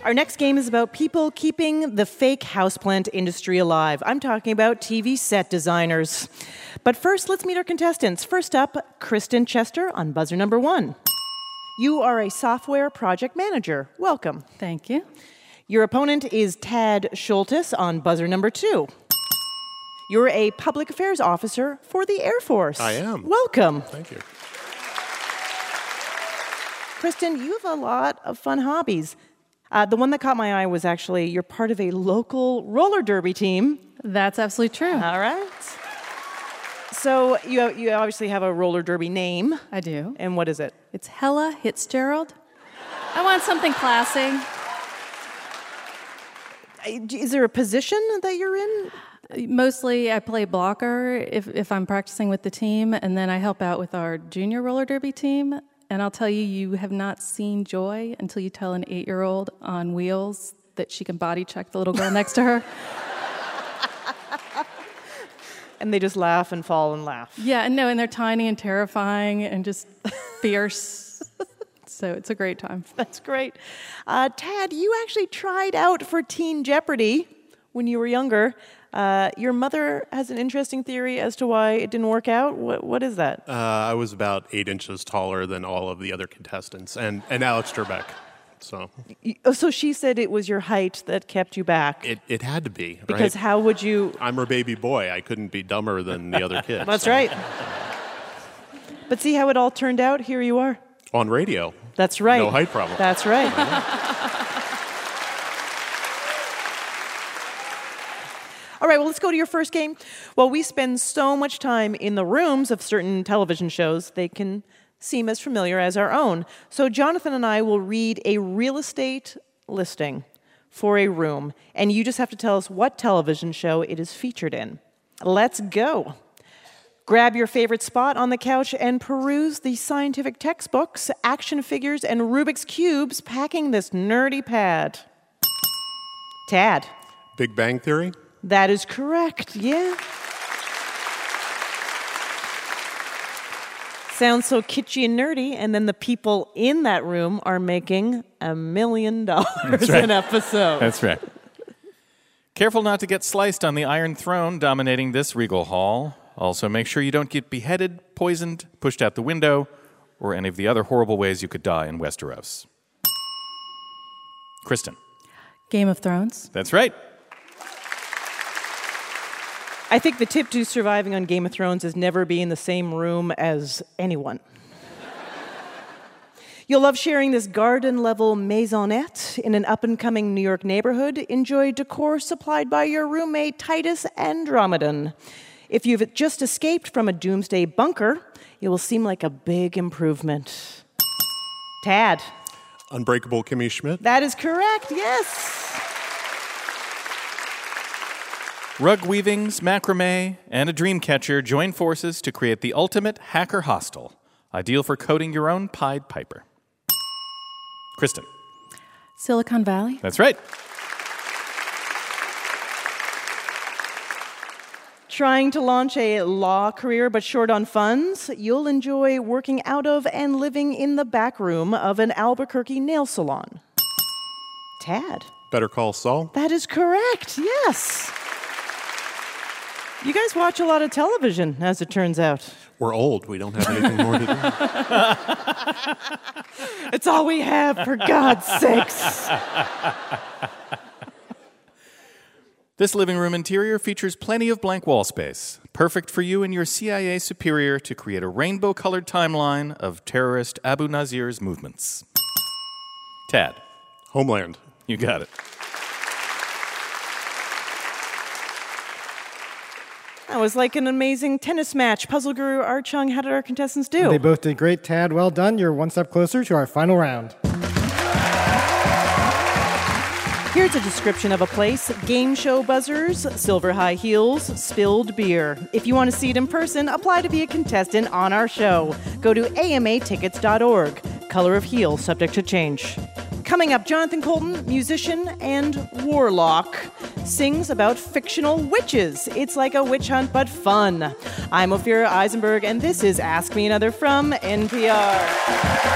Our next game is about people keeping the fake houseplant industry alive. I'm talking about TV set designers. But first, let's meet our contestants. First up, Kristen Chester on buzzer number 1. You are a software project manager. Welcome. Thank you. Your opponent is Tad Schultes on buzzer number 2. You're a public affairs officer for the Air Force. I am. Welcome. Thank you. Kristen, you have a lot of fun hobbies. The one that caught my eye was actually you're part of a local roller derby team. That's absolutely true. All right. So you obviously have a roller derby name. I do. And what is it? It's Hella Hitzgerald. I want something classy. Is there a position that you're in? Mostly I play blocker if I'm practicing with the team, and then I help out with our junior roller derby team. And I'll tell you, you have not seen joy until you tell an 8-year-old on wheels that she can body check the little girl next to her. And they just laugh and fall and laugh. Yeah, and they're tiny and terrifying and just fierce. So it's a great time. That's great. Tad, you actually tried out for Teen Jeopardy when you were younger. Your mother has an interesting theory as to why it didn't work out. What is that? I was about 8 inches taller than all of the other contestants, and Alex Trebek. So she said it was your height that kept you back. It had to be, right? Because how would you... I'm her baby boy. I couldn't be dumber than the other kids. That's right. But see how it all turned out? Here you are. On radio. That's right. No height problem. That's right. All right, well, let's go to your first game. Well, we spend so much time in the rooms of certain television shows, they can seem as familiar as our own. So Jonathan and I will read a real estate listing for a room, and you just have to tell us what television show it is featured in. Let's go. Grab your favorite spot on the couch and peruse the scientific textbooks, action figures, and Rubik's Cubes packing this nerdy pad. Tad. Big Bang Theory? That is correct, yeah. Sounds so kitschy and nerdy, and then the people in that room are making $1 million an episode. That's right. Careful not to get sliced on the Iron Throne dominating this regal hall. Also, make sure you don't get beheaded, poisoned, pushed out the window, or any of the other horrible ways you could die in Westeros. Kristen. Game of Thrones. That's right. I think the tip to surviving on Game of Thrones is never be in the same room as anyone. You'll love sharing this garden-level maisonette in an up-and-coming New York neighborhood. Enjoy decor supplied by your roommate, Titus Andromedon. If you've just escaped from a doomsday bunker, it will seem like a big improvement. Tad. Unbreakable Kimmy Schmidt? That is correct, yes. Rug weavings, macrame, and a dream catcher join forces to create the ultimate hacker hostel, ideal for coding your own Pied Piper. Kristen. Silicon Valley. That's right. Trying to launch a law career but short on funds? You'll enjoy working out of and living in the back room of an Albuquerque nail salon. Tad. Better Call Saul? That is correct, yes. You guys watch a lot of television, as it turns out. We're old. We don't have anything more to do. It's all we have, for God's sakes. This living room interior features plenty of blank wall space, perfect for you and your CIA superior to create a rainbow-colored timeline of terrorist Abu Nazir's movements. Tad. Homeland. You got it. That was like an amazing tennis match. Puzzle Guru Art Chung, how did our contestants do? They both did great, Tad. Well done. You're one step closer to our final round. Here's a description of a place: game show buzzers, silver high heels, spilled beer. If you want to see it in person, apply to be a contestant on our show. Go to amatickets.org. Color of heel, subject to change. Coming up, Jonathan Colton, musician and warlock, sings about fictional witches. It's like a witch hunt, but fun. I'm Ophira Eisenberg, and this is Ask Me Another from NPR.